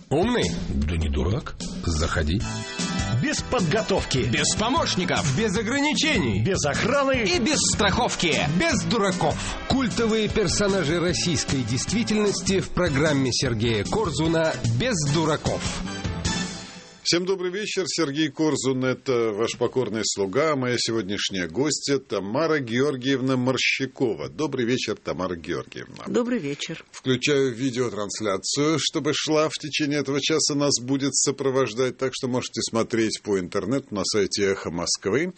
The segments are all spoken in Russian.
Умный? Да не дурак. Заходи. Без подготовки. Без помощников. Без ограничений. Без охраны. И без страховки. Без дураков. Культовые персонажи российской действительности в программе Сергея Корзуна «Без дураков». Всем добрый вечер. Сергей Корзун – это ваш покорный слуга. Моя сегодняшняя гостья Тамара Георгиевна Морщакова. Добрый вечер, Тамара Георгиевна. Добрый вечер. Включаю видеотрансляцию, чтобы шла в течение этого часа. Нас будет сопровождать, так что можете смотреть по интернету на сайте «Эхо Москвы».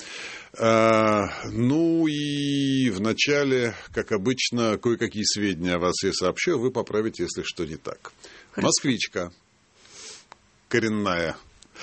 Ну и в начале, как обычно, кое-какие сведения о вас я сообщу, вы поправите, если что не так. Хорошо. Москвичка. Коренная.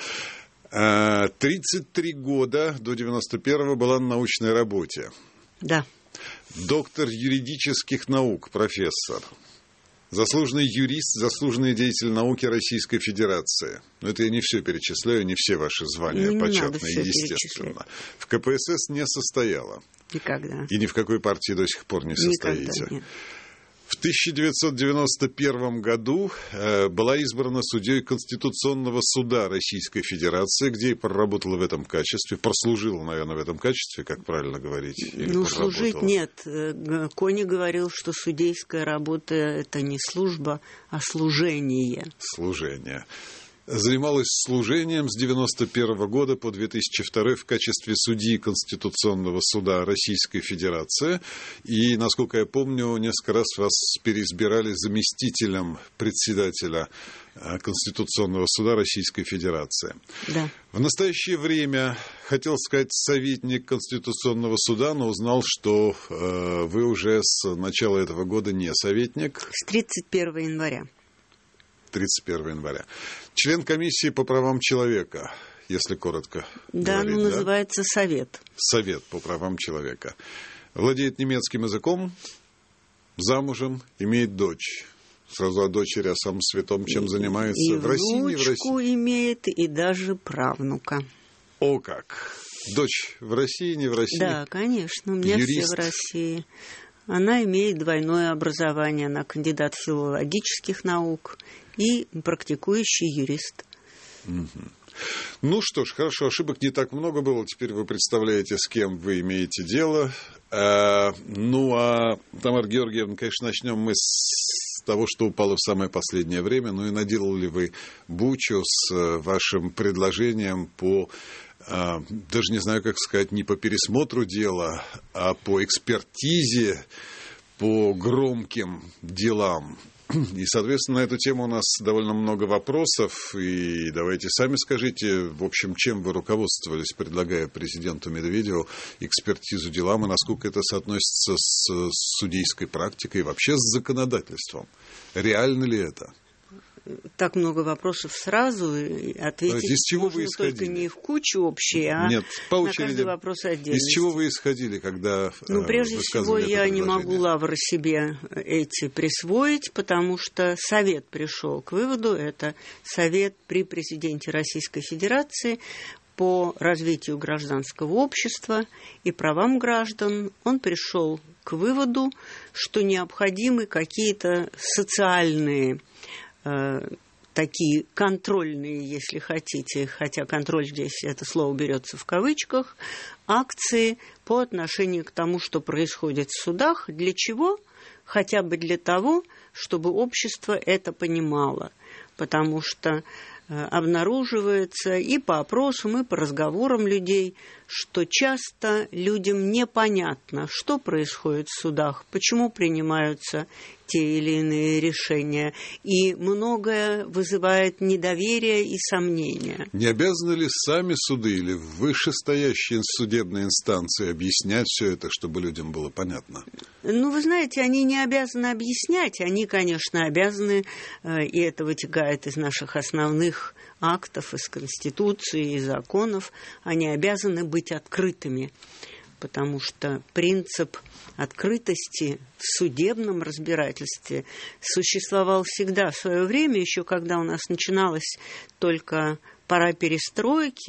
33 года, до 91-го была на научной работе. Да. Доктор юридических наук, профессор. Заслуженный юрист, заслуженный деятель науки Российской Федерации. Но это я не все перечисляю, не все ваши звания почетные, естественно. В КПСС не состояла. Никогда. И ни в какой партии до сих пор не состоите. Никогда нет. В 1991 году была избрана судьей Конституционного суда Российской Федерации, где и проработала в этом качестве, прослужила, наверное, в этом качестве, как правильно говорить? Ну, служить нет. Кони говорил, что судейская работа – это не служба, а служение. Служение. Занималась служением с 1991 года по 2002 в качестве судьи Конституционного суда Российской Федерации. И, насколько я помню, несколько раз вас переизбирали заместителем председателя Конституционного суда Российской Федерации. Да. В настоящее время, хотел сказать, советник Конституционного суда, но узнал, что вы уже с начала этого года не советник. С 31 января. 31 января. Член комиссии по правам человека, если коротко говорить. Да, называется Совет. Совет по правам человека. Владеет немецким языком, замужем, имеет дочь. Сразу о дочери, о самом святом, чем занимается. И в России, не в России. Имеет, и даже правнука. О как! Дочь в России, не в России? Да, конечно, у меня юрист. Все в России. Она имеет двойное образование. Она кандидат филологических наук и практикующий юрист. Ну что ж, хорошо, ошибок не так много было. Теперь вы представляете, с кем вы имеете дело. Тамара Георгиевна, конечно, начнем мы с того, что упало в самое последнее время. Ну и наделали вы бучу с вашим предложением по... даже не знаю, как сказать, не по пересмотру дела, а по экспертизе, по громким делам. И, соответственно, на эту тему у нас довольно много вопросов. И давайте сами скажите, в общем, чем вы руководствовались, предлагая президенту Медведеву экспертизу делам, и насколько это соотносится с судейской практикой и вообще с законодательством. Реально ли это? Так много вопросов сразу, и ответить из чего можно вы исходили? Только не в кучу общие, а нет, по очереди, на каждый вопрос отдельно. Из чего вы исходили, когда прежде всего, я не могу лавры себе эти присвоить, потому что Совет пришел к выводу, это Совет при президенте Российской Федерации по развитию гражданского общества и правам граждан. Он пришел к выводу, что необходимы какие-то социальные такие контрольные, если хотите, хотя контроль здесь, это слово берется в кавычках, акции по отношению к тому, что происходит в судах. Для чего? Хотя бы для того, чтобы общество это понимало. Потому что обнаруживается и по опросам, и по разговорам людей, что часто людям непонятно, что происходит в судах, почему принимаются те или иные решения, и многое вызывает недоверие и сомнения. Не обязаны ли сами суды или вышестоящие судебные инстанции объяснять все это, чтобы людям было понятно? Вы знаете, они не обязаны объяснять, они, конечно, обязаны, и это вытекает из наших основных актов, из Конституции, из законов, они обязаны быть открытыми, потому что принцип открытости в судебном разбирательстве существовал всегда. В свое время, еще когда у нас начиналась только пора перестройки,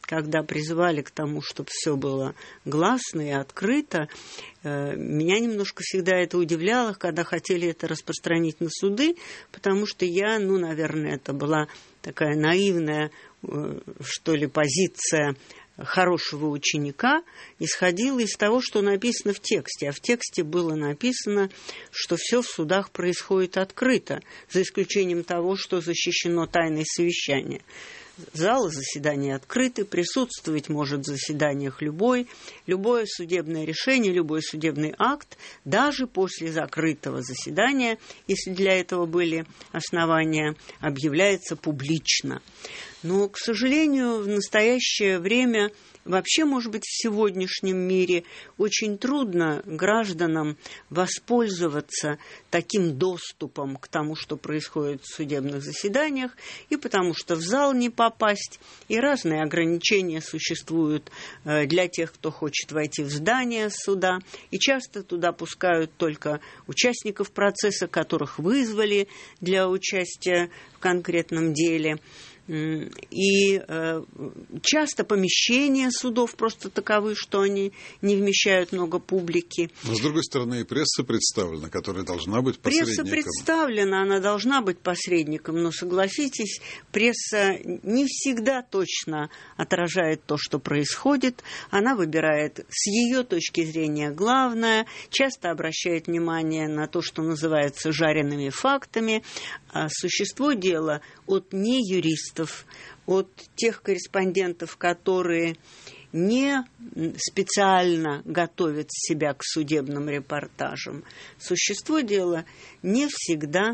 когда призывали к тому, чтобы все было гласно и открыто, меня немножко всегда это удивляло, когда хотели это распространить на суды, потому что я, наверное, это была такая наивная, что ли, позиция хорошего ученика, исходила из того, что написано в тексте. А в тексте было написано, что все в судах происходит открыто, за исключением того, что защищено тайной совещания. Залы заседаний открыты, присутствовать может в заседаниях любое судебное решение, любой судебный акт, даже после закрытого заседания, если для этого были основания, объявляется публично. Но, к сожалению, в настоящее время, вообще, может быть, в сегодняшнем мире очень трудно гражданам воспользоваться таким доступом к тому, что происходит в судебных заседаниях, и потому что в зал не попасть, и разные ограничения существуют для тех, кто хочет войти в здание суда, и часто туда пускают только участников процесса, которых вызвали для участия в конкретном деле. И часто помещения судов просто таковы, что они не вмещают много публики. Но, с другой стороны, и пресса представлена, которая должна быть посредником. Пресса представлена, она должна быть посредником, но, согласитесь, пресса не всегда точно отражает то, что происходит. Она выбирает с ее точки зрения главное, часто обращает внимание на то, что называется жареными фактами. А существо дела от неюристов, от тех корреспондентов, которые не специально готовят себя к судебным репортажам. Существо дела не всегда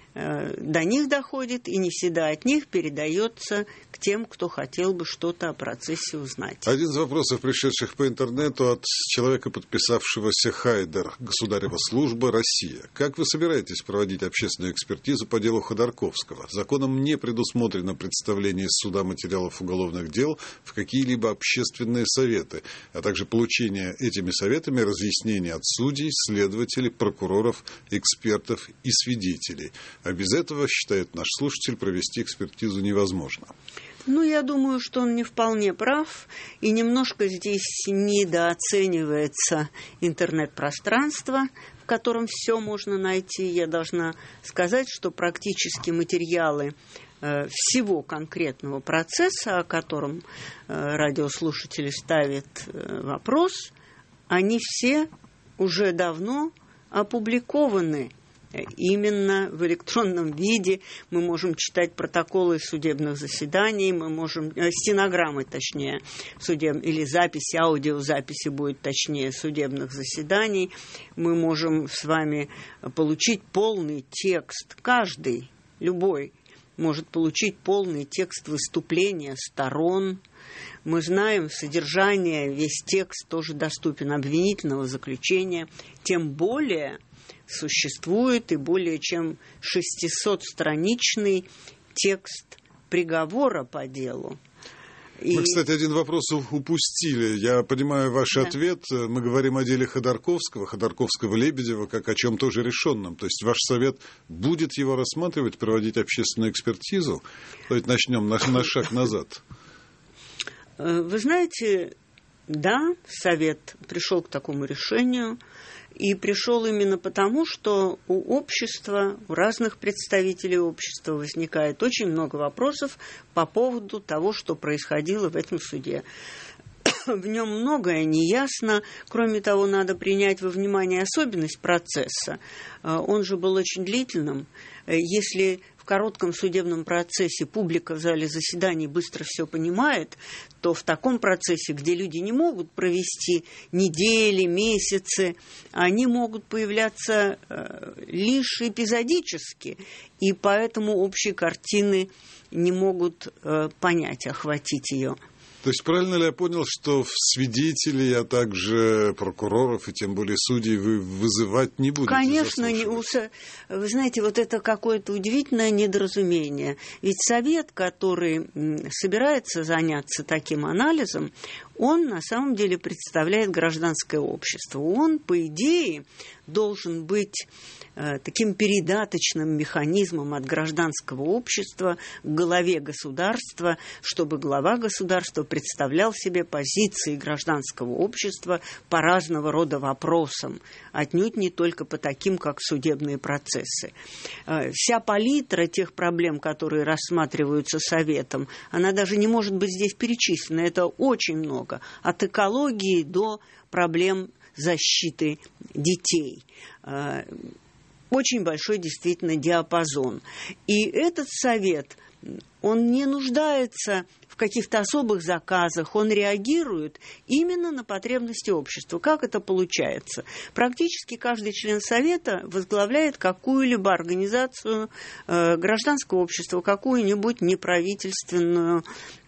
до них доходит, и не всегда от них передается к тем, кто хотел бы что-то о процессе узнать. Один из вопросов, пришедших по интернету от человека, подписавшегося Хайдер, Государева служба, Россия. Как вы собираетесь проводить общественную экспертизу по делу Ходорковского? Законом не предусмотрено представление из суда материалов уголовных дел в какие-либо общественные советы, а также получение этими советами разъяснений от судей, следователей, прокуроров, экспертов и свидетелей. А без этого, считает наш слушатель, провести экспертизу невозможно. Я думаю, что он не вполне прав, и немножко здесь недооценивается интернет-пространство, в котором все можно найти. Я должна сказать, что практически материалы всего конкретного процесса, о котором радиослушатели ставят вопрос, они все уже давно опубликованы. Именно в электронном виде мы можем читать протоколы судебных заседаний, мы можем, стенограммы, точнее, или записи, аудиозаписи будет точнее, судебных заседаний. Мы можем с вами получить полный текст, каждый, любой, может получить полный текст выступления сторон. Мы знаем содержание, весь текст тоже доступен обвинительного заключения, тем более существует и более чем 600-страничный текст приговора по делу. Мы, кстати, один вопрос упустили. Я понимаю ваш ответ. Мы говорим о деле Ходорковского-Лебедева как о чем тоже решенном. То есть ваш совет будет его рассматривать, проводить общественную экспертизу? Давайте начнем на шаг назад. Вы знаете, да, совет пришел к такому решению. И пришел именно потому, что у общества, у разных представителей общества возникает очень много вопросов по поводу того, что происходило в этом суде. В нем многое неясно. Кроме того, надо принять во внимание особенность процесса. Он же был очень длительным. Если в коротком судебном процессе публика в зале заседаний быстро все понимает, то в таком процессе, где люди не могут провести недели, месяцы, они могут появляться лишь эпизодически, и поэтому общей картины не могут понять, охватить ее. То есть правильно ли я понял, что свидетелей, а также прокуроров и тем более судей вы вызывать не будете? Конечно, вы знаете, вот это какое-то удивительное недоразумение. Ведь совет, который собирается заняться таким анализом, он на самом деле представляет гражданское общество. Он, по идее, должен быть таким передаточным механизмом от гражданского общества к главе государства, чтобы глава государства представлял себе позиции гражданского общества по разного рода вопросам, отнюдь не только по таким, как судебные процессы. Вся палитра тех проблем, которые рассматриваются Советом, она даже не может быть здесь перечислена. Это очень много. От экологии до проблем защиты детей. Очень большой действительно диапазон. И этот совет, он не нуждается в каких-то особых заказах, он реагирует именно на потребности общества. Как это получается? Практически каждый член совета возглавляет какую-либо организацию гражданского общества, какую-нибудь неправительственную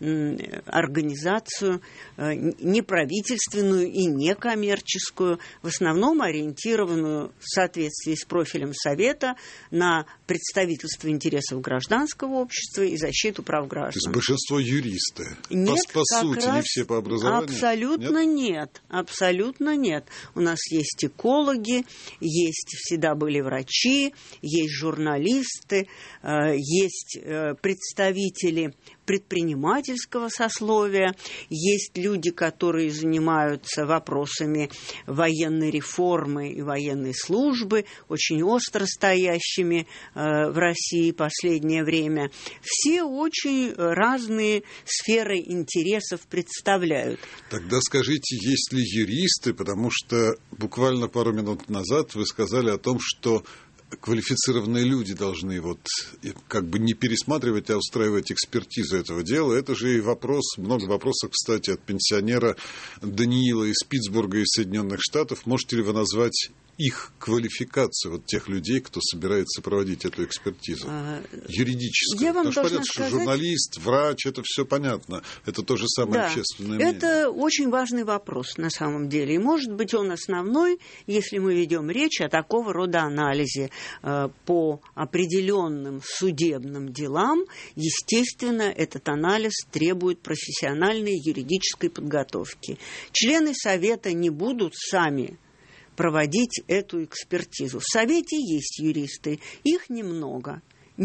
организацию, неправительственную и некоммерческую, в основном ориентированную в соответствии с профилем совета на представительство интересов гражданского общества и защиту прав граждан. То есть большинство юристы? Нет, по сути, не все по образованию? Абсолютно нет? Абсолютно нет. У нас есть экологи, всегда были врачи, есть журналисты, есть представители предпринимательского сословия, есть люди, которые занимаются вопросами военной реформы и военной службы, очень остро стоящими в России последнее время. Все очень разные сферы интересов представляют. Тогда скажите, есть ли юристы, потому что буквально пару минут назад вы сказали о том, что квалифицированные люди должны как бы не пересматривать, а устраивать экспертизу этого дела. Это же и много вопросов, кстати, от пенсионера Даниила из Питтсбурга, из Соединенных Штатов. Можете ли вы назвать их квалификацию, тех людей, кто собирается проводить эту экспертизу юридическую? Я вам Потому что должна понятно, сказать... что журналист, врач, это все понятно. Это то же самое общественное мнение. Это очень важный вопрос на самом деле. И, может быть, он основной, если мы ведем речь о такого рода анализе по определенным судебным делам. Естественно, этот анализ требует профессиональной юридической подготовки. Члены Совета не будут сами проводить эту экспертизу. В Совете есть юристы, их немного.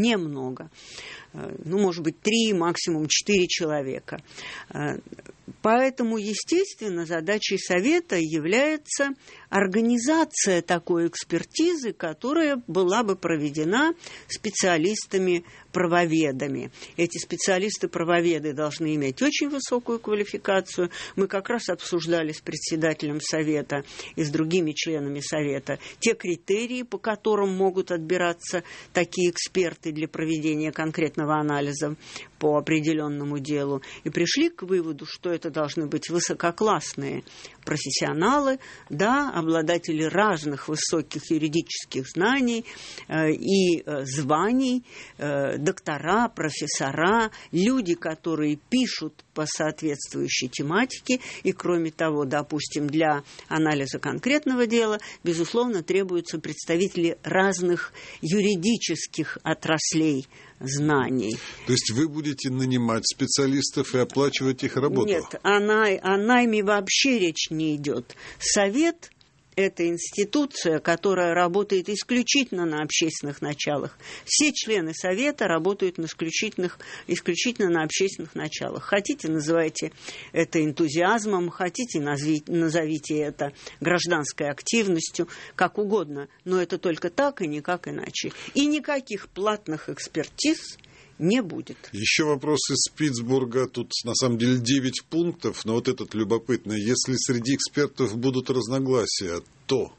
Может быть, 3, максимум 4 человека. Поэтому, естественно, задачей Совета является организация такой экспертизы, которая была бы проведена специалистами-правоведами. Эти специалисты-правоведы должны иметь очень высокую квалификацию. Мы как раз обсуждали с председателем Совета и с другими членами Совета те критерии, по которым могут отбираться такие эксперты для проведения конкретного анализа по определенному делу, и пришли к выводу, что это должны быть высококлассные профессионалы, обладатели разных высоких юридических знаний и званий, доктора, профессора, люди, которые пишут по соответствующей тематике, и, кроме того, допустим, для анализа конкретного дела, безусловно, требуются представители разных юридических отраслей знаний. То есть вы будете нанимать специалистов и оплачивать их работу? Нет, о найме вообще речь не идет. Совет – это институция, которая работает исключительно на общественных началах. Все члены Совета работают исключительно на общественных началах. Хотите, называйте это энтузиазмом, хотите, назовите это гражданской активностью, как угодно. Но это только так и никак иначе. И никаких платных экспертиз не будет. Еще вопрос из Питтсбурга. Тут, на самом деле, 9 пунктов, но этот любопытный. Если среди экспертов будут разногласия, то?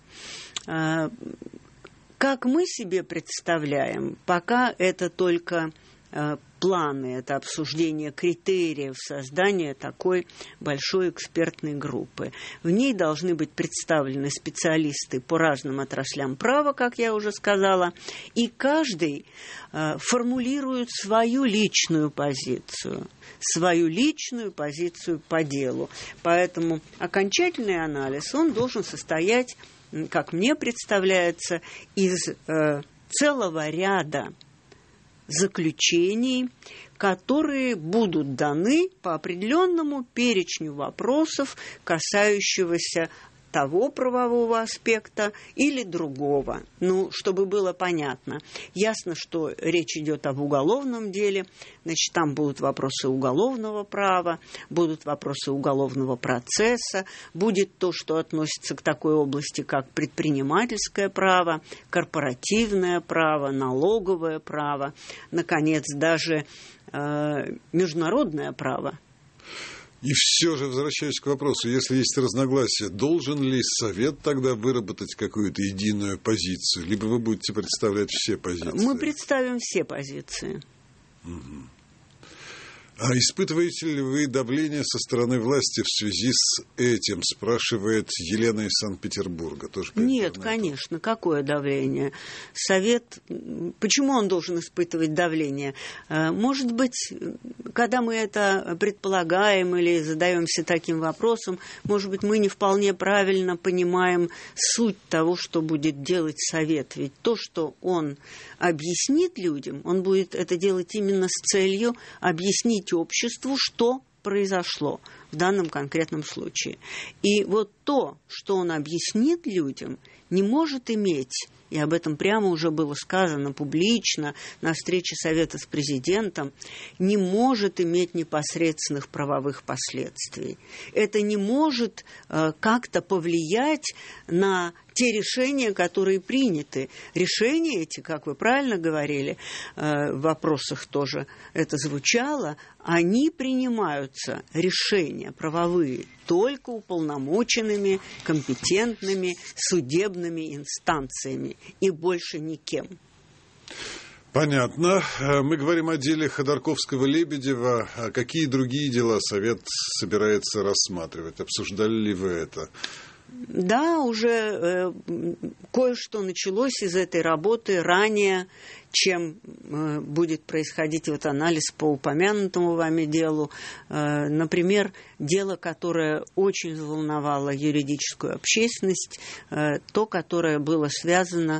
Как мы себе представляем, пока это только планы, это обсуждение критериев создания такой большой экспертной группы. В ней должны быть представлены специалисты по разным отраслям права, как я уже сказала, и каждый формулирует свою личную позицию по делу. Поэтому окончательный анализ, он должен состоять, как мне представляется, из целого ряда заключений, которые будут даны по определенному перечню вопросов, касающегося того правового аспекта или другого. Ну, чтобы было понятно. Ясно, что речь идет об уголовном деле, значит, там будут вопросы уголовного права, будут вопросы уголовного процесса, будет то, что относится к такой области, как предпринимательское право, корпоративное право, налоговое право, наконец, даже международное право. И все же, возвращаясь к вопросу, если есть разногласия, должен ли Совет тогда выработать какую-то единую позицию? Либо вы будете представлять все позиции? Мы представим все позиции. Угу. А испытываете ли вы давление со стороны власти в связи с этим, спрашивает Елена из Санкт-Петербурга. Тоже Нет, конечно, какое давление? Совет, почему он должен испытывать давление? Может быть, когда мы это предполагаем или задаемся таким вопросом, может быть, мы не вполне правильно понимаем суть того, что будет делать Совет. Ведь то, что он объяснит людям, он будет это делать именно с целью объяснить обществу, что произошло в данном конкретном случае. И вот то, что он объяснит людям, не может иметь, и об этом прямо уже было сказано публично на встрече Совета с президентом, не может иметь непосредственных правовых последствий. Это не может как-то повлиять на те решения, которые приняты. Решения эти, как вы правильно говорили, в вопросах тоже это звучало, они принимаются, решения правовые, только уполномоченными, компетентными судебными инстанциями и больше никем. Понятно. Мы говорим о деле Ходорковского-Лебедева. А какие другие дела Совет собирается рассматривать? Обсуждали ли вы это? Да, уже кое-что началось из этой работы ранее, чем будет происходить вот анализ по упомянутому вами делу. Например, дело, которое очень взволновало юридическую общественность, то, которое было связано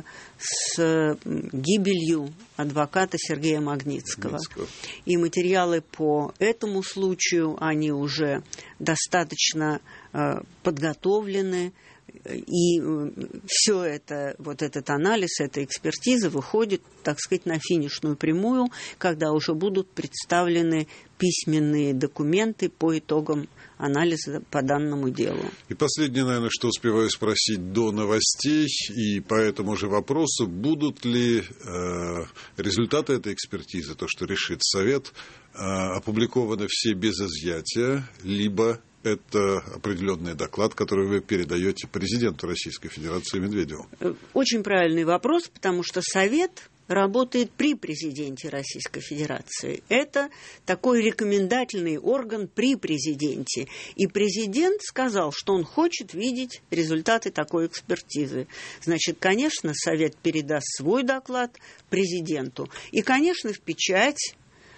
с гибелью адвоката Сергея Магнитского. И материалы по этому случаю, они уже достаточно подготовлены. И все это, вот этот анализ, эта экспертиза выходит, так сказать, на финишную прямую, когда уже будут представлены письменные документы по итогам анализа по данному делу. И последнее, наверное, что успеваю спросить до новостей, и по этому же вопросу, будут ли результаты этой экспертизы, то, что решит Совет, опубликованы все без изъятия, либо это определенный доклад, который вы передаете президенту Российской Федерации Медведеву? Очень правильный вопрос, потому что Совет работает при президенте Российской Федерации. Это такой рекомендательный орган при президенте. И президент сказал, что он хочет видеть результаты такой экспертизы. Значит, конечно, Совет передаст свой доклад президенту. И, конечно, в печать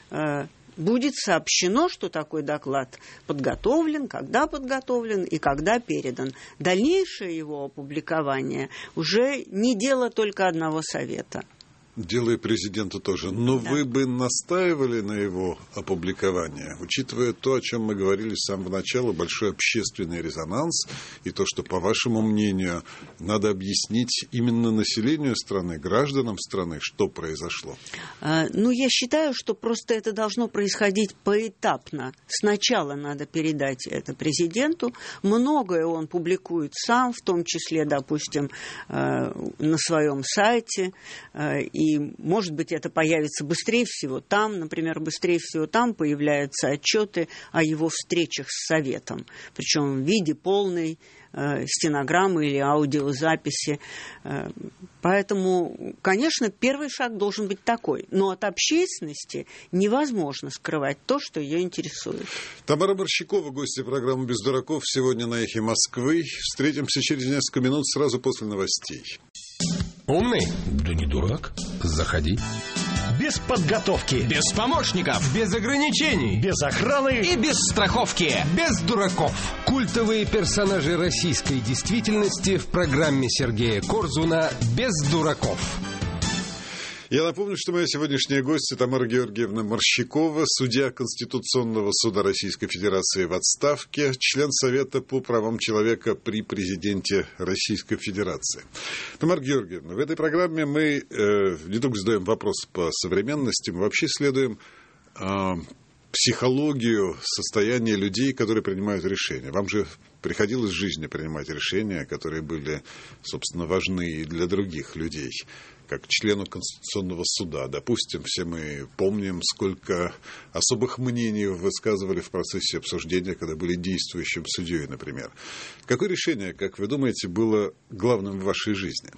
будет сообщено, что такой доклад подготовлен, когда подготовлен и когда передан. Дальнейшее его опубликование уже не дело только одного Совета. Дело и президента тоже. Но да. Вы бы настаивали на его опубликование, учитывая то, о чем мы говорили с самого начала, большой общественный резонанс, и то, что, по вашему мнению, надо объяснить именно населению страны, гражданам страны, что произошло? Ну, я считаю, что просто это должно происходить поэтапно. Сначала надо передать это президенту. Многое он публикует сам, в том числе, допустим, на своем сайте, и, может быть, это появится быстрее всего там, например, быстрее всего там появляются отчеты о его встречах с Советом, причем в виде полной стенограммы или аудиозаписи. Поэтому, конечно, первый шаг должен быть такой. Но от общественности невозможно скрывать то, что ее интересует. Тамара Борщикова, гостья программы «Без дураков», сегодня на «Эхе Москвы». Встретимся через несколько минут сразу после новостей. Умный? Да не дурак. Заходи. Без подготовки. Без помощников. Без ограничений. Без охраны. И без страховки. Без дураков. Культовые персонажи российской действительности в программе Сергея Корзуна «Без дураков». Я напомню, что моя сегодняшняя гостья Тамара Георгиевна Морщикова, судья Конституционного суда Российской Федерации в отставке, член Совета по правам человека при президенте Российской Федерации. Тамара Георгиевна, в этой программе мы не только задаем вопросы по современности, мы вообще исследуем психологию состояния людей, которые принимают решения. Вам же приходилось в жизни принимать решения, которые были, собственно, важны и для других людей. Как члену Конституционного суда. Допустим, все мы помним, сколько особых мнений вы высказывали в процессе обсуждения, когда были действующим судьей, например. Какое решение, как вы думаете, было главным в вашей жизни?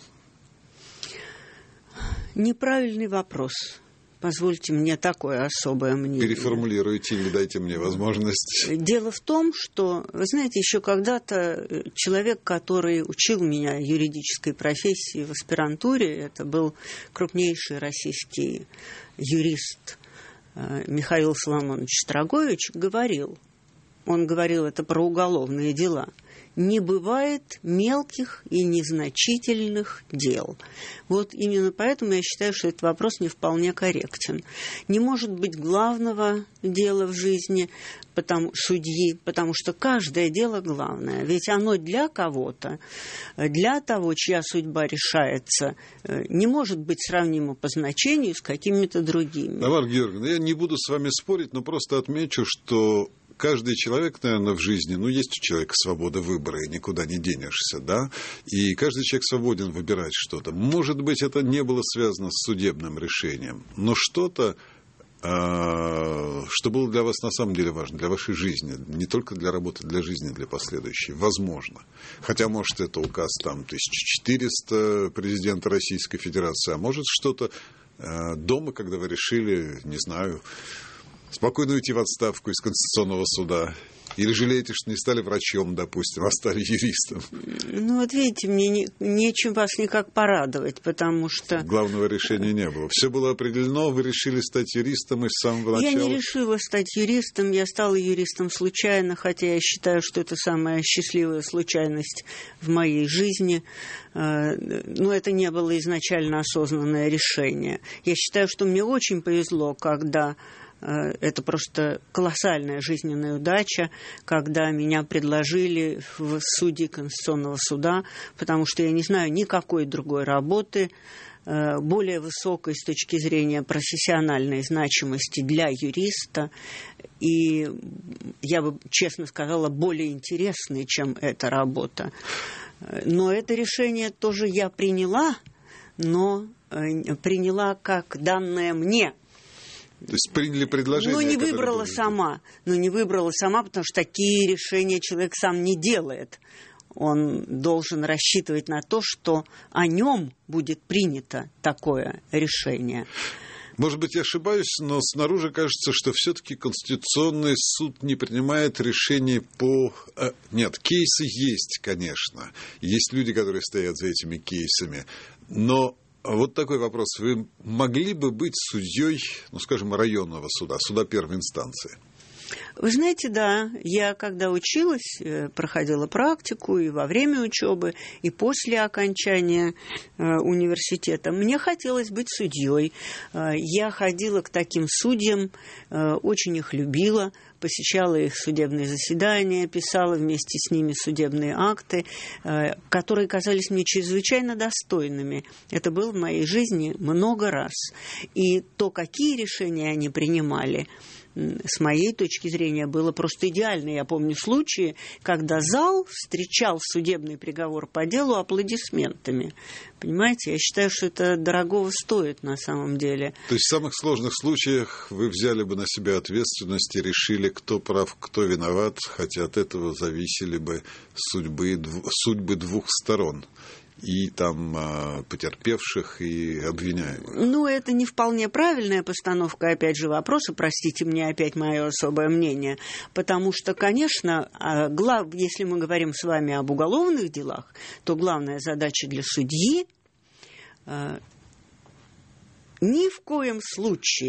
Неправильный вопрос. Позвольте мне такое особое мнение. Переформулируйте или дайте мне возможность. Дело в том, что, вы знаете, еще когда-то человек, который учил меня юридической профессии в аспирантуре, это был крупнейший российский юрист Михаил Соломонович Строгович, он говорил это про уголовные дела: не бывает мелких и незначительных дел. Вот именно поэтому я считаю, что этот вопрос не вполне корректен. Не может быть главного дела в жизни судьи, потому что каждое дело главное. Ведь оно для кого-то, для того, чья судьба решается, не может быть сравнимо по значению с какими-то другими. Тамара Георгиевна, я не буду с вами спорить, но просто отмечу, что каждый человек, наверное, в жизни, есть у человека свобода выбора, и никуда не денешься, да? И каждый человек свободен выбирать что-то. Может быть, это не было связано с судебным решением, но что-то, что было для вас на самом деле важно, для вашей жизни, не только для работы, для жизни, для последующей, возможно. Хотя, может, это указ 1400 президента Российской Федерации, а может, что-то дома, когда вы решили, не знаю, спокойно уйти в отставку из Конституционного суда? Или жалеете, что не стали врачом, допустим, а стали юристом? Вот видите, мне нечем вас никак порадовать, потому что... Главного решения не было. Все было определено, вы решили стать юристом и с самого начала? Я не решила стать юристом, я стала юристом случайно, хотя я считаю, что это самая счастливая случайность в моей жизни. Но это не было изначально осознанное решение. Я считаю, что мне очень повезло, когда... Это просто колоссальная жизненная удача, когда меня предложили в судьи Конституционного суда, потому что я не знаю никакой другой работы, более высокой с точки зрения профессиональной значимости для юриста, и, я бы честно сказала, более интересной, чем эта работа. Но это решение тоже я приняла, но приняла как данное мне. То есть приняли предложение? Не выбрала сама. Не выбрала сама, потому что такие решения человек сам не делает. Он должен рассчитывать на то, что о нем будет принято такое решение. Может быть, я ошибаюсь, но снаружи кажется, что все-таки Конституционный суд не принимает решений по... Нет, кейсы есть, конечно. Есть люди, которые стоят за этими кейсами. Но... Вот такой вопрос. Вы могли бы быть судьей, скажем, районного суда, суда первой инстанции? Вы знаете, да. Я, когда училась, проходила практику и во время учебы, и после окончания университета. Мне хотелось быть судьей. Я ходила к таким судьям, очень их любила, посещала их судебные заседания, писала вместе с ними судебные акты, которые казались мне чрезвычайно достойными. Это было в моей жизни много раз. И то, какие решения они принимали, с моей точки зрения, было просто идеально. Я помню случаи, когда зал встречал судебный приговор по делу аплодисментами. Понимаете, я считаю, что это дорогого стоит на самом деле. То есть в самых сложных случаях вы взяли бы на себя ответственность и решили, кто прав, кто виноват, хотя от этого зависели бы судьбы двух сторон. И там потерпевших, и обвиняемых. Это не вполне правильная постановка, опять же, вопроса. Простите мне опять мое особое мнение. Потому что, конечно, если мы говорим с вами об уголовных делах, то главная задача для судьи ни в коем случае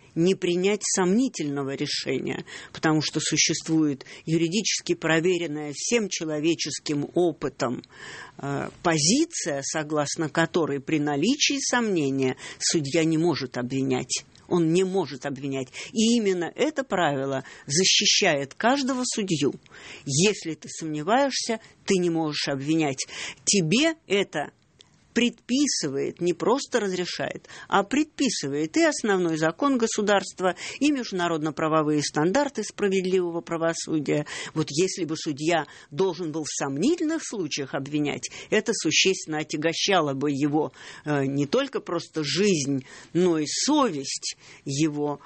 не принять сомнительного решения, потому что существует юридически проверенная всем человеческим опытом позиция, согласно которой при наличии сомнения судья не может обвинять. Он не может обвинять. И именно это правило защищает каждого судью. Если ты сомневаешься, ты не можешь обвинять. Тебе это предписывает, не просто разрешает, а предписывает и основной закон государства, и международно-правовые стандарты справедливого правосудия. Вот если бы судья должен был в сомнительных случаях обвинять, это существенно отягощало бы его не только просто жизнь, но и совесть его,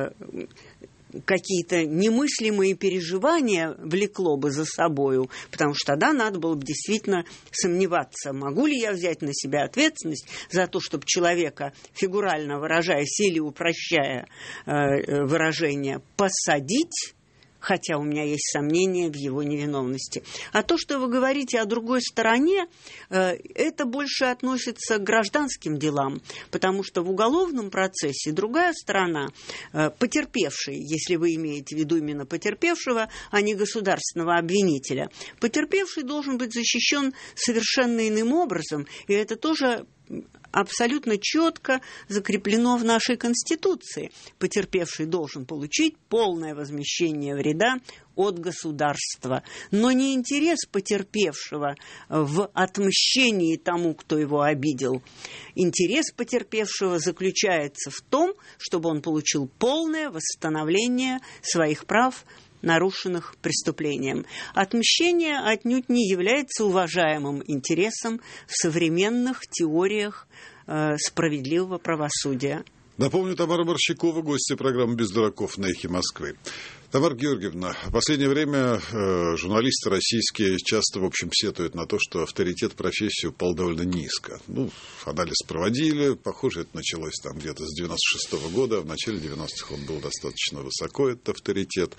какие-то немыслимые переживания влекло бы за собою, потому что тогда надо было бы действительно сомневаться, могу ли я взять на себя ответственность за то, чтобы человека, фигурально выражаясь или упрощая выражение, посадить, хотя у меня есть сомнения в его невиновности. А то, что вы говорите о другой стороне, это больше относится к гражданским делам, потому что в уголовном процессе другая сторона, потерпевший, если вы имеете в виду именно потерпевшего, а не государственного обвинителя, потерпевший должен быть защищен совершенно иным образом, и это тоже абсолютно четко закреплено в нашей Конституции. Потерпевший должен получить полное возмещение вреда от государства. Но не интерес потерпевшего в отмщении тому, кто его обидел. Интерес потерпевшего заключается в том, чтобы он получил полное восстановление своих прав, нарушенных преступлением. Отмщение отнюдь не является уважаемым интересом в современных теориях справедливого правосудия. Напомню, Тамара Борщикова, гостья программы «Без дураков» на «Эхе Москвы». Тамара Георгиевна, в последнее время журналисты российские часто, в общем, сетуют на то, что авторитет профессии упал довольно низко. Анализ проводили, похоже, это началось там где-то с 96-го года, а в начале 90-х он был достаточно высоко, этот авторитет.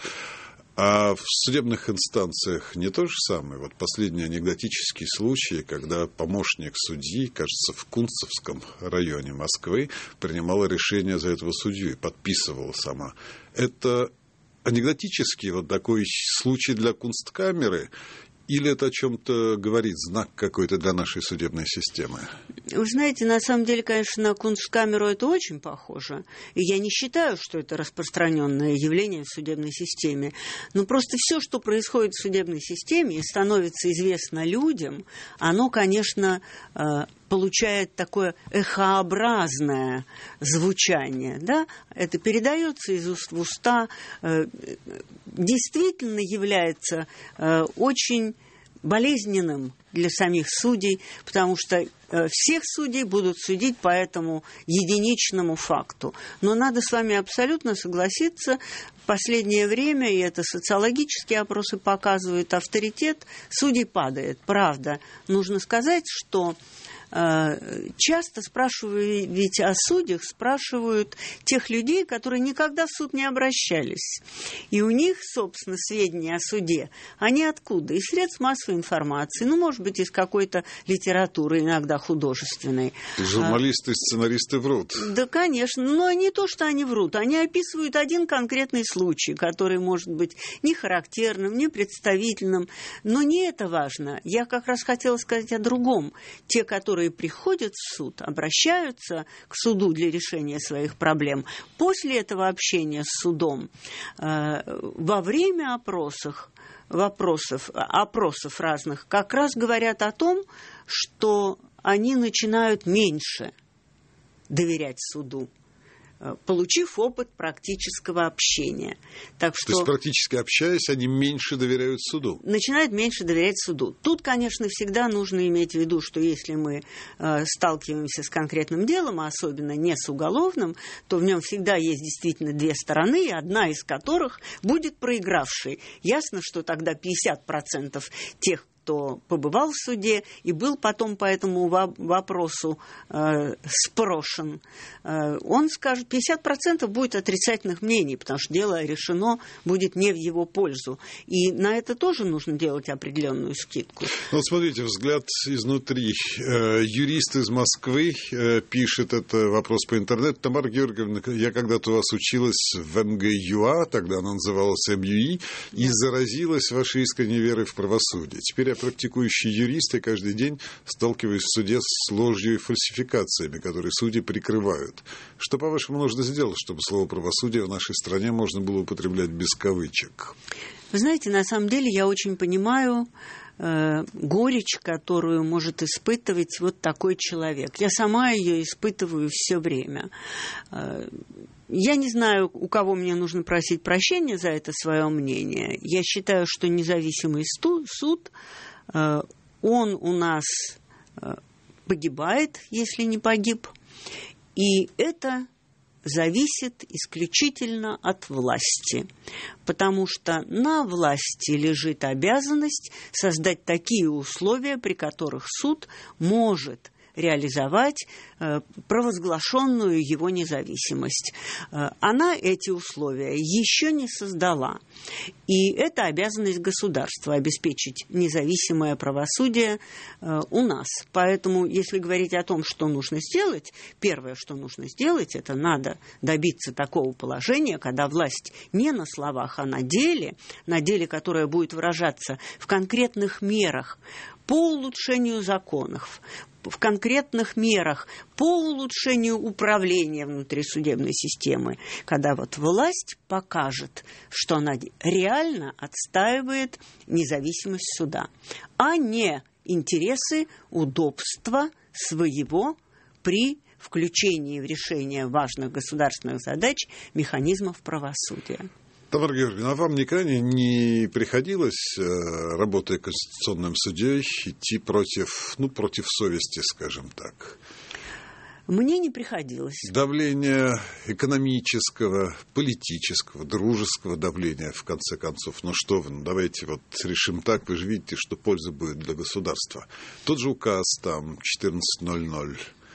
А в судебных инстанциях не то же самое. Вот последний анекдотический случай, когда помощник судьи, кажется, в Кунцевском районе Москвы, принимала решение за этого судью и подписывала сама. Это анекдотический вот такой случай для кунсткамеры? Или это о чем-то говорит, знак какой-то для нашей судебной системы? Вы знаете, на самом деле, конечно, на кунсткамеру это очень похоже. И я не считаю, что это распространенное явление в судебной системе. Но просто все, что происходит в судебной системе и становится известно людям, оно, конечно, получает такое эхообразное звучание. Да? Это передается из уст в уста, действительно является очень болезненным для самих судей, потому что всех судей будут судить по этому единичному факту. Но надо с вами абсолютно согласиться, в последнее время, и это социологические опросы показывают, авторитет судей падает. Правда, нужно сказать, что часто спрашивают, ведь о судьях спрашивают тех людей, которые никогда в суд не обращались. И у них, собственно, сведения о суде, они откуда? Из средств массовой информации, может быть, из какой-то литературы, иногда художественной. Журналисты и сценаристы врут. Да, конечно, но не то, что они врут, они описывают один конкретный случай, который может быть не характерным, не представительным, но не это важно. Я как раз хотела сказать о другом. Те, которые приходят в суд, обращаются к суду для решения своих проблем. После этого общения с судом, во время опросов разных, как раз говорят о том, что они начинают меньше доверять суду, получив опыт практического общения. То есть, практически общаясь, они меньше доверяют суду? Начинают меньше доверять суду. Тут, конечно, всегда нужно иметь в виду, что если мы сталкиваемся с конкретным делом, а особенно не с уголовным, то в нем всегда есть действительно две стороны, одна из которых будет проигравшей. Ясно, что тогда 50% тех, кто побывал в суде и был потом по этому вопросу спрошен, он скажет, 50% будет отрицательных мнений, потому что дело решено будет не в его пользу. И на это тоже нужно делать определенную скидку. Вот смотрите, взгляд изнутри. Юрист из Москвы пишет, это вопрос по интернету. Тамара Георгиевна, я когда-то у вас училась в МГЮА, тогда она называлась МЮИ, и заразилась вашей искренней верой в правосудие. Теперь я практикующий юрист, и каждый день сталкиваюсь в суде с ложью и фальсификациями, которые судьи прикрывают. Что, по-вашему, нужно сделать, чтобы слово «правосудие» в нашей стране можно было употреблять без кавычек? Вы знаете, на самом деле я очень понимаю горечь, которую может испытывать вот такой человек. Я сама ее испытываю все время. Я не знаю, у кого мне нужно просить прощения за это свое мнение. Я считаю, что независимый суд, он у нас погибает, если не погиб. И это зависит исключительно от власти, потому что на власти лежит обязанность создать такие условия, при которых суд может реализовать провозглашенную его независимость. Она эти условия еще не создала. И это обязанность государства – обеспечить независимое правосудие у нас. Поэтому, если говорить о том, что нужно сделать, первое, что нужно сделать, это надо добиться такого положения, когда власть не на словах, а на деле, которое будет выражаться в конкретных мерах по улучшению законов, в конкретных мерах по улучшению управления внутрисудебной системы, когда вот власть покажет, что она реально отстаивает независимость суда, а не интересы, удобства своего при включении в решение важных государственных задач механизмов правосудия. Тамара Георгиевна, а вам никогда не приходилось, работая конституционным судьей, идти против совести, скажем так? Мне не приходилось. Давление экономического, политического, дружеского давления, в конце концов. Ну что вы, давайте вот решим так, вы же видите, что польза будет для государства. Тот же указ там 14.00.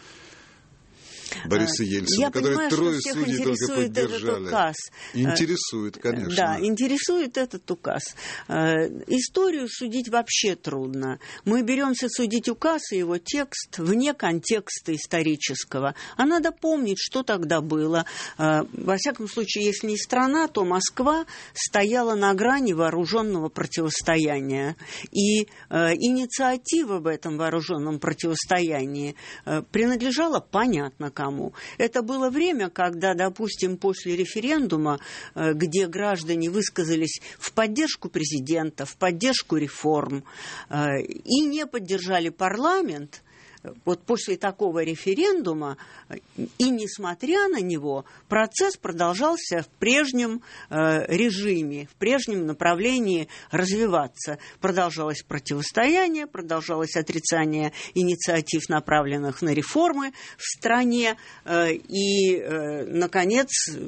Бориса Ельцина, который трое судей только поддержали. Указ. Интересует, конечно. Да, интересует этот указ. Историю судить вообще трудно. Мы беремся судить указ и его текст вне контекста исторического. А надо помнить, что тогда было. Во всяком случае, если не страна, то Москва стояла на грани вооруженного противостояния. И инициатива в этом вооруженном противостоянии принадлежала, понятно, кому. Это было время, когда, допустим, после референдума, где граждане высказались в поддержку президента, в поддержку реформ и не поддержали парламент, вот после такого референдума, и несмотря на него, процесс продолжался в прежнем режиме, в прежнем направлении развиваться. Продолжалось противостояние, продолжалось отрицание инициатив, направленных на реформы в стране, и, наконец,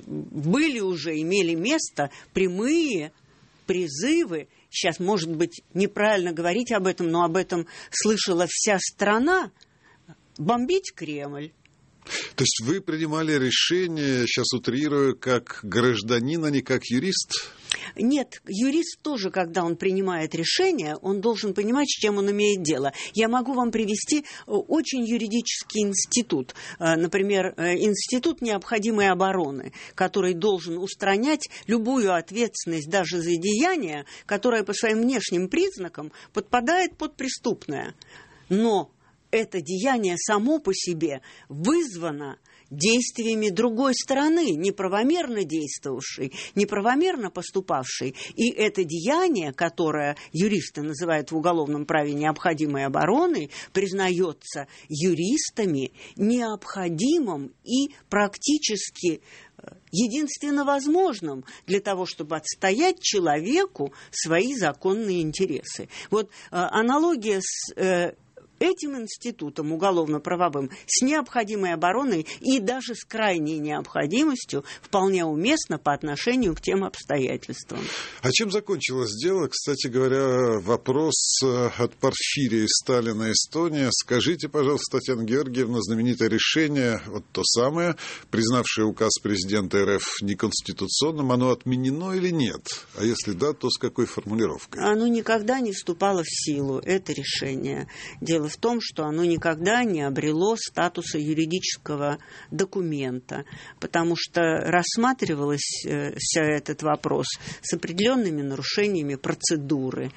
имели место прямые призывы. Сейчас, может быть, неправильно говорить об этом, но об этом слышала вся страна. Бомбить Кремль. То есть вы принимали решение, сейчас утрирую, как гражданин, а не как юрист? Нет, юрист тоже, когда он принимает решение, он должен понимать, с чем он имеет дело. Я могу вам привести очень юридический институт. Например, институт необходимой обороны, который должен устранять любую ответственность даже за деяние, которое по своим внешним признакам подпадает под преступное. Но это деяние само по себе вызвано действиями другой стороны, неправомерно действовавшей, неправомерно поступавшей. И это деяние, которое юристы называют в уголовном праве необходимой обороной, признается юристами необходимым и практически единственно возможным для того, чтобы отстоять человеку свои законные интересы. Вот аналогия с этим институтом уголовно-правовым с необходимой обороной и даже с крайней необходимостью вполне уместно по отношению к тем обстоятельствам. А чем закончилось дело? Кстати говоря, вопрос от Порфирия и Сталина, Эстония. Скажите, пожалуйста, Татьяна Георгиевна, знаменитое решение, вот то самое, признавшее указ президента РФ неконституционным, оно отменено или нет? А если да, то с какой формулировкой? Оно никогда не вступало в силу, это решение. Дело в том, что оно никогда не обрело статуса юридического документа, потому что рассматривался этот вопрос с определенными нарушениями процедуры,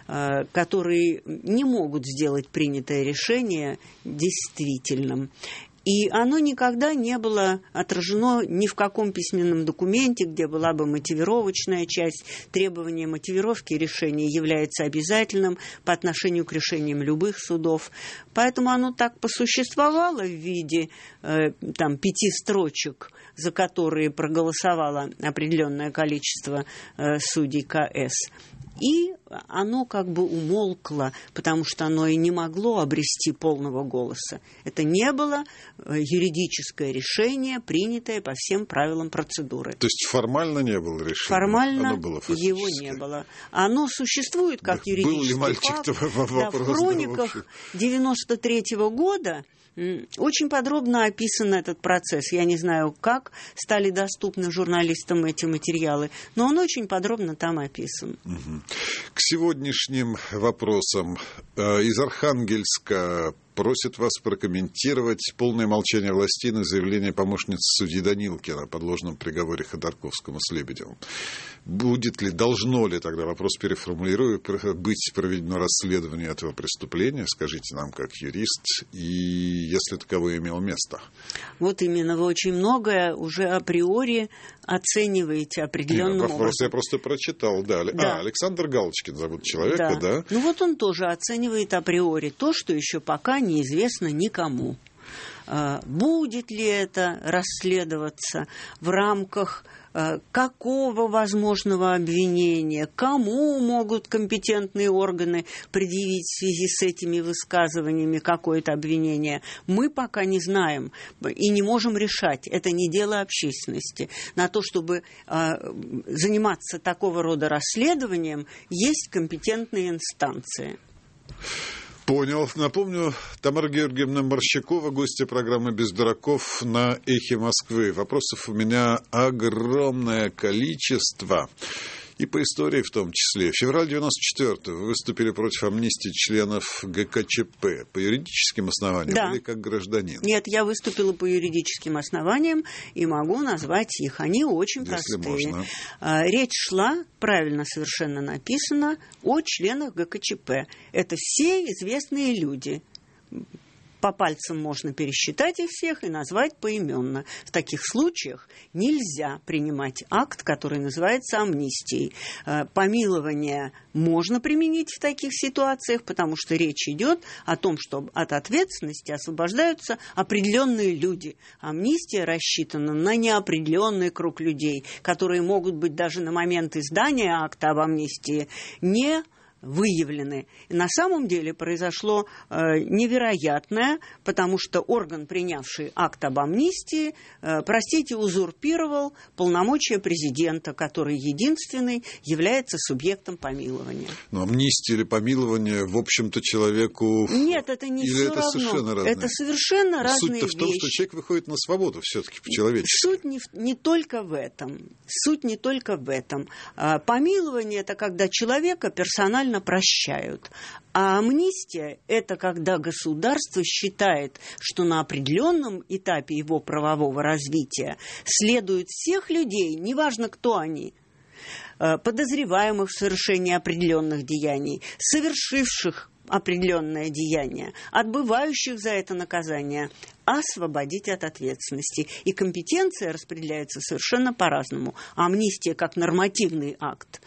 которые не могут сделать принятое решение действительным. И оно никогда не было отражено ни в каком письменном документе, где была бы мотивировочная часть. Требование мотивировки решения является обязательным по отношению к решениям любых судов. Поэтому оно так посуществовало в виде 5 строчек, за которые проголосовало определенное количество судей КС. И оно как бы умолкло, потому что оно и не могло обрести полного голоса. Это не было юридическое решение, принятое по всем правилам процедуры. То есть формально не было решения? Формально оно было его не было. Оно существует как юридический факт. В хрониках 93-го года очень подробно описан этот процесс. Я не знаю, как стали доступны журналистам эти материалы, но он очень подробно там описан. К сегодняшним вопросам. Из Архангельска просит вас прокомментировать полное молчание властей на заявление помощницы судьи Данилкина о подложном приговоре Ходорковскому с Лебедевым. Будет ли, должно ли, тогда вопрос переформулирую, быть проведено расследование этого преступления, скажите нам как юрист, и если таковое имело место? Вот именно, вы очень многое уже априори оцениваете определенным образом. Я просто прочитал, да. Александр Галочкин зовут человека, да? Ну вот он тоже оценивает априори то, что еще пока неизвестно никому. Будет ли это расследоваться в рамках какого возможного обвинения, кому могут компетентные органы предъявить в связи с этими высказываниями какое-то обвинение, мы пока не знаем и не можем решать. Это не дело общественности. На то, чтобы заниматься такого рода расследованием, есть компетентные инстанции. Понял. Напомню, Тамара Георгиевна Морщакова, гостья программы «Без дураков» на «Эхе Москвы». Вопросов у меня огромное количество. И по истории в том числе. В феврале 94-го вы выступили против амнистии членов ГКЧП. По юридическим основаниям или как гражданин? Нет, я выступила по юридическим основаниям и могу назвать их. Они очень простые. Можно. Речь шла, правильно совершенно написано, о членах ГКЧП. Это все известные люди. По пальцам можно пересчитать их всех и назвать поименно. В таких случаях нельзя принимать акт, который называется амнистией. Помилование можно применить в таких ситуациях, потому что речь идет о том, что от ответственности освобождаются определенные люди. Амнистия рассчитана на неопределенный круг людей, которые могут быть даже на момент издания акта об амнистии не выявлены. И на самом деле произошло невероятное, потому что орган, принявший акт об амнистии, узурпировал полномочия президента, который единственный является субъектом помилования. Но амнистия или помилование, в общем-то, человеку... Нет, это не все равно. Совершенно разные? Это совершенно разные вещи. Суть-то в том, что человек выходит на свободу все-таки по-человечески. Суть не только в этом. Помилование – это когда человека персонально прощают. А амнистия – это когда государство считает, что на определенном этапе его правового развития следует всех людей, неважно, кто они, подозреваемых в совершении определенных деяний, совершивших определенное деяние, отбывающих за это наказание, освободить от ответственности. И компетенция распределяется совершенно по-разному. Амнистия как нормативный акт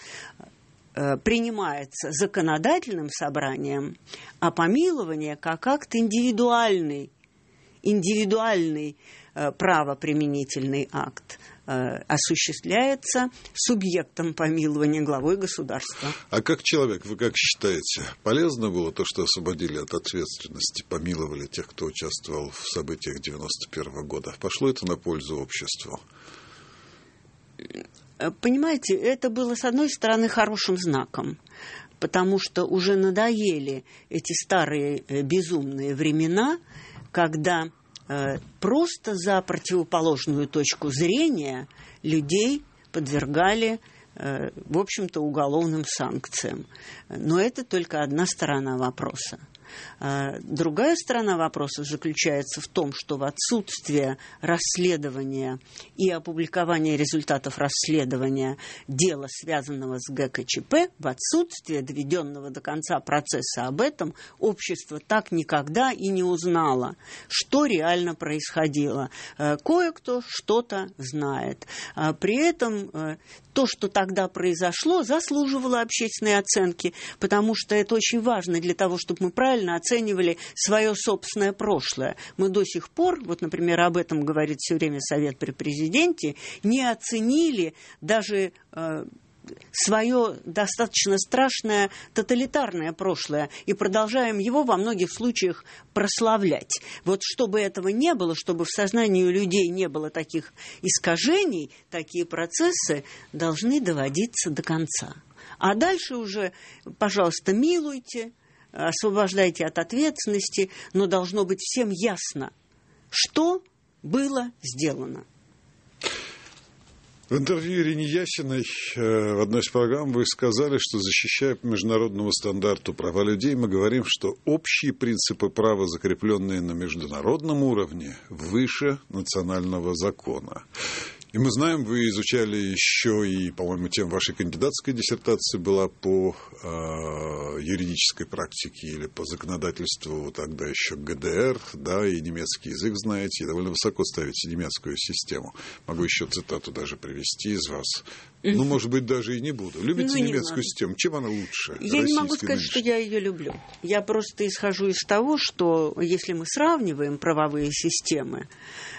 принимается законодательным собранием, а помилование как акт индивидуальный правоприменительный акт. осуществляется субъектом помилования, главой государства. А как человек, вы как считаете, полезно было то, что освободили от ответственности, помиловали тех, кто участвовал в событиях 91 года? Пошло это на пользу обществу? Понимаете, это было, с одной стороны, хорошим знаком, потому что уже надоели эти старые безумные времена, когда просто за противоположную точку зрения людей подвергали, в общем-то, уголовным санкциям. Но это только одна сторона вопроса. Другая сторона вопроса заключается в том, что в отсутствие расследования и опубликования результатов расследования дела, связанного с ГКЧП, в отсутствие доведенного до конца процесса об этом, общество так никогда и не узнало, что реально происходило. Кое-кто что-то знает. При этом то, что тогда произошло, заслуживало общественной оценки, потому что это очень важно для того, чтобы мы правильно оценивали свое собственное прошлое. Мы до сих пор, вот, например, об этом говорит все время Совет при президенте, не оценили даже свое достаточно страшное тоталитарное прошлое и продолжаем его во многих случаях прославлять. Вот чтобы этого не было, чтобы в сознании у людей не было таких искажений, такие процессы должны доводиться до конца. А дальше уже, пожалуйста, милуйте, освобождайте от ответственности, но должно быть всем ясно, что было сделано. В интервью Ирине Ясиной в одной из программ вы сказали, что, защищая по международному стандарту права людей, мы говорим, что общие принципы права, закрепленные на международном уровне, выше национального закона. И мы знаем, вы изучали еще и, по-моему, тема вашей кандидатской диссертации была по юридической практике или по законодательству тогда еще ГДР, да, и немецкий язык знаете, и довольно высоко ставите немецкую систему. Могу еще цитату даже привести из вас. Ну, может быть, даже и не буду. Любите немецкую систему? Чем она лучше? Я не могу сказать, что я ее люблю. Я просто исхожу из того, что если мы сравниваем правовые системы,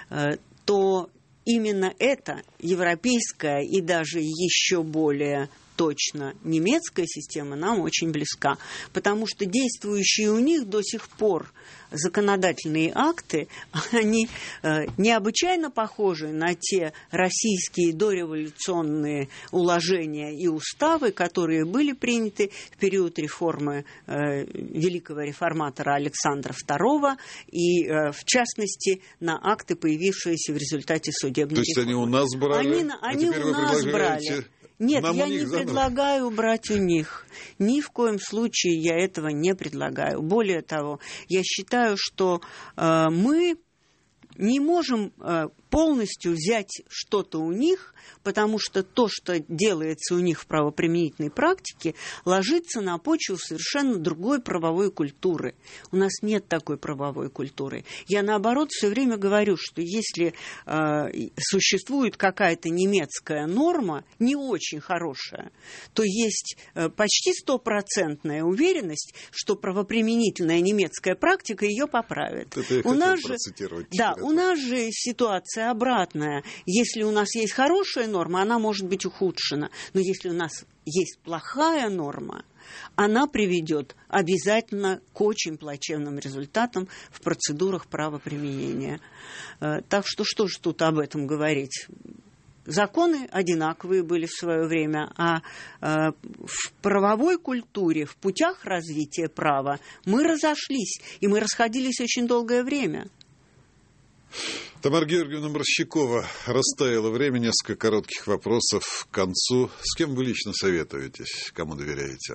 то именно эта европейская и даже еще более точно немецкая система нам очень близка, потому что действующие у них до сих пор законодательные акты, они необычайно похожи на те российские дореволюционные уложения и уставы, которые были приняты в период реформы великого реформатора Александра II и, в частности, на акты, появившиеся в результате судебной реформы. То есть они у нас брали? Они у нас брали. Нет, я не предлагаю брать у них. Ни в коем случае я этого не предлагаю. Более того, я считаю, что мы не можем полностью взять что-то у них, потому что то, что делается у них в правоприменительной практике, ложится на почву совершенно другой правовой культуры. У нас нет такой правовой культуры. Я, наоборот, все время говорю, что если существует какая-то немецкая норма, не очень хорошая, то есть почти 100% уверенность, что правоприменительная немецкая практика ее поправит. Это я хотел процитировать. Да, у нас же ситуация обратная. Если у нас есть хорошая норма, она может быть ухудшена. Но если у нас есть плохая норма, она приведет обязательно к очень плачевным результатам в процедурах правоприменения. Так что же тут об этом говорить? Законы одинаковые были в свое время, а в правовой культуре, в путях развития права мы разошлись, и мы расходились очень долгое время. Тамара Георгиевна Борщикова, растаяло время, несколько коротких вопросов к концу. С кем вы лично советуетесь, кому доверяете?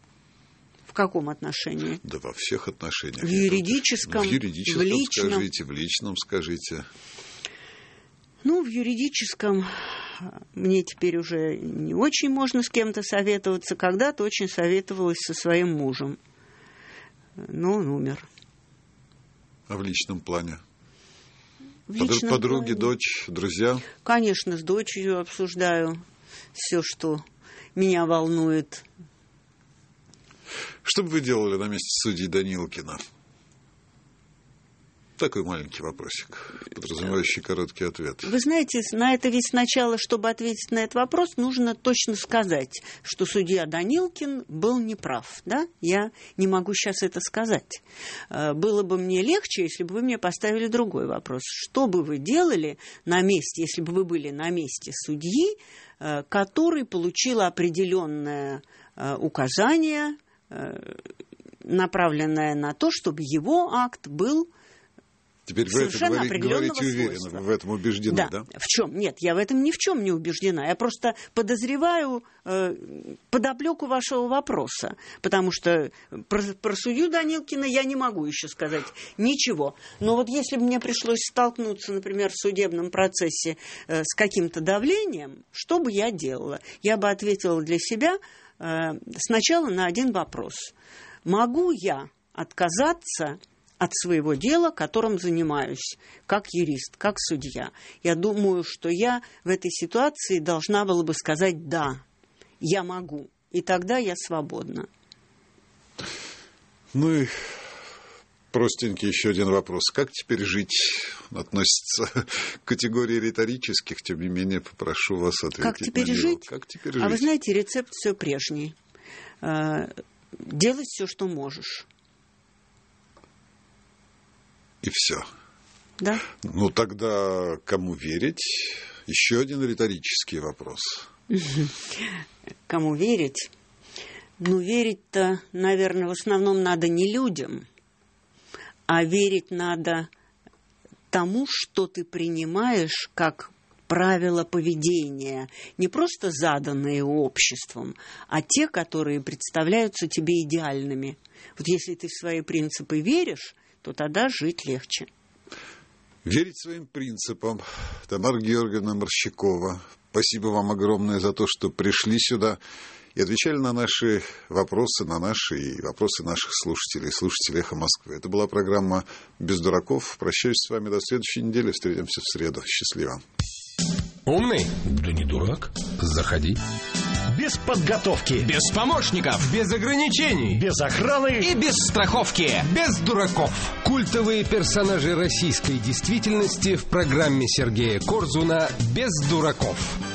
В каком отношении? Да во всех отношениях. В юридическом, в личном. В личном скажите. Ну, в юридическом мне теперь уже не очень можно с кем-то советоваться. Когда-то очень советовалась со своим мужем. Но он умер. А в личном плане? плане. Подруги, дочь, друзья? Конечно, с дочерью обсуждаю все, что меня волнует. Что бы вы делали на месте судьи Данилкина? Такой маленький вопросик, подразумевающий короткий ответ. Вы знаете, на это ведь сначала, чтобы ответить на этот вопрос, нужно точно сказать, что судья Данилкин был неправ. Да? Я не могу сейчас это сказать. Было бы мне легче, если бы вы мне поставили другой вопрос. Что бы вы делали на месте, если бы вы были на месте судьи, который получил определенное указание, направленное на то, чтобы его акт был теперь вы это говорите уверенно, свойства. Вы в этом убеждены, да? В чем? Нет, я в этом ни в чем не убеждена. Я просто подозреваю подоплеку вашего вопроса, потому что про судью Данилкина я не могу еще сказать ничего. Но вот если бы мне пришлось столкнуться, например, в судебном процессе с каким-то давлением, что бы я делала? Я бы ответила для себя сначала на один вопрос. Могу я отказаться от своего дела, которым занимаюсь, как юрист, как судья? Я думаю, что я в этой ситуации должна была бы сказать «да, я могу», и тогда я свободна. Ну и простенький еще один вопрос. Как теперь жить? Относится к категории риторических, тем не менее, попрошу вас ответить. Как теперь на него. жить? Как теперь жить? А вы знаете, рецепт все прежний. Делать все, что можешь. И все. Да. Ну, тогда кому верить? Еще один риторический вопрос. Кому верить? Ну, верить-то, наверное, в основном надо не людям, а верить надо тому, что ты принимаешь как правила поведения, не просто заданные обществом, а те, которые представляются тебе идеальными. Вот если ты в свои принципы веришь, то тогда жить легче. Верить своим принципам. Тамара Георгиевна Морщакова, спасибо вам огромное за то, что пришли сюда и отвечали на наши вопросы, на наши и вопросы наших слушателей, слушателей «Эхо Москвы». Это была программа «Без дураков». Прощаюсь с вами до следующей недели. Встретимся в среду. Счастливо. Умный? Да не дурак. Заходи. Без подготовки. Без помощников. Без ограничений. Без охраны. И без страховки. Без дураков. Культовые персонажи российской действительности в программе Сергея Корзуна «Без дураков».